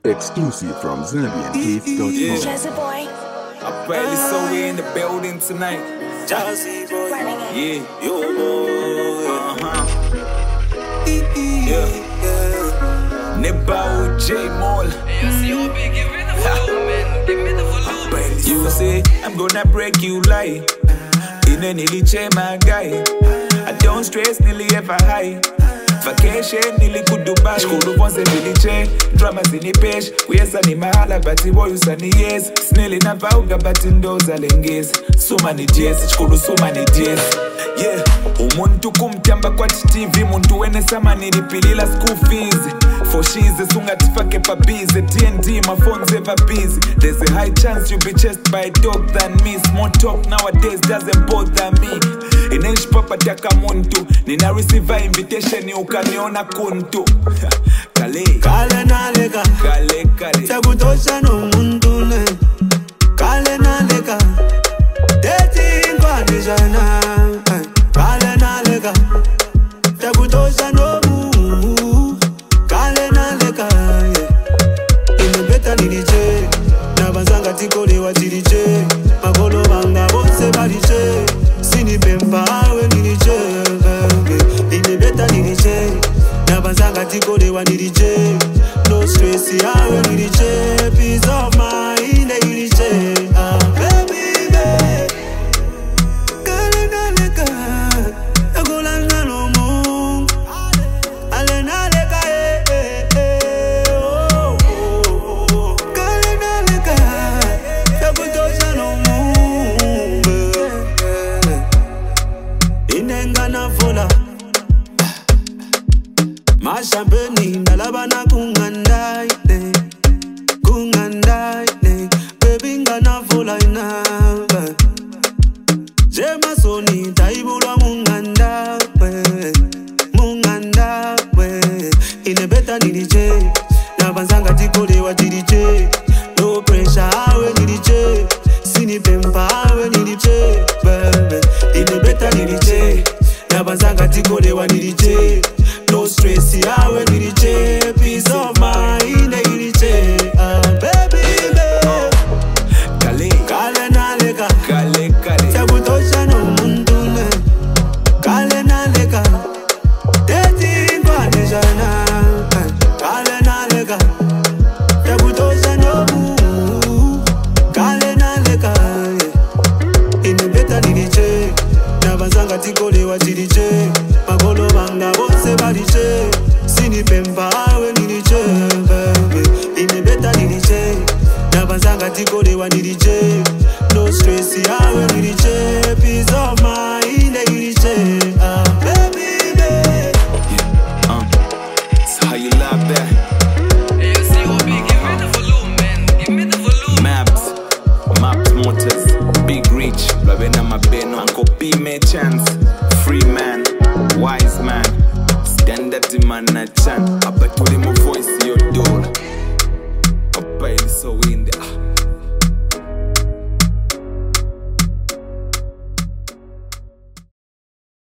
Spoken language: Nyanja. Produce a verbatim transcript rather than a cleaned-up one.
Exclusive from Zambian Beats dot com. Jazzy boy. I barely saw we in the building tonight. Jazzy boy. Yeah. Yo boy. Uh-huh. Yeah. Nebo J Mall. You say I'm gonna break you like in a nearly chain, my guy. I don't stress, nearly ever high. Vacation, nearly good Dubai. School once a village, dramas in the page. We are sunny mahala, but the boy sunny yes. Snelly na vauga, but in those alenges. So many days, school so many days. Yeah, umuntu kumtamba kwa T V, muntu wene sama nilipilila school fees. For she's a sunga tifake pa busy. T N T, my phone's ever busy. There's a high chance you'll be chased by a dog than me. Small talk nowadays doesn't bother me. Inenshi papa taka muntu, nina receive invitation ukaniona kuntu. Kale Kale naleka Kale kale Takutosha no muntu ne Kale naleka Deti inkwani jana Kale naleka Takutosha no muntu Kale naleka Inebeta nilije Nabazanga tikole wa tilije Magolo banga bonse balije Sini pempa awe nilije Inebeta nilije Nabazanga tikole wa nilije No stress awe nilije Peace of mind nilije Ah baby baby Kale naleka Nagola nalo mu Ale naleka eh eh eh oh oh Kale naleka Takutosha no mu Inenga na fola Mashampeni ndalabana kungandai ne Kungandai ne Baby ngana fola ina Jema soni taibula munganda we Munganda we Inebeta nilije Nabanzanga tikole wa dirije No pressure awe nilije Sini pempa awe nilije Baby Inebeta nilije Nabanzanga tikole wa nilije No stress yawe nilije Peace of mind nilije Ah baby baby Kale Kale naleka Kale kale Takutosha no muntu ne Kale naleka Deti inkwani jana Kale naleka Takutosha no muntu Kale naleka Inebeta nilije Nabazanga tikole wa tilije Magolo banga bonse balije Sini pempa awe nilije Inebeta nilije Nabazanga tikole wa nilije No stress awe nilije Peace of mind nilije Ah baby baby Uh, so how you love that? Hey, you see what big, give me the volume, man. Give me the volume. Maps, Maps Motors, Big Reach, Ravena Mabeno, Uncle P May Chance, Free Man, Wise Man, Stand Up to Man, Chan, Abatuli Mo Voice.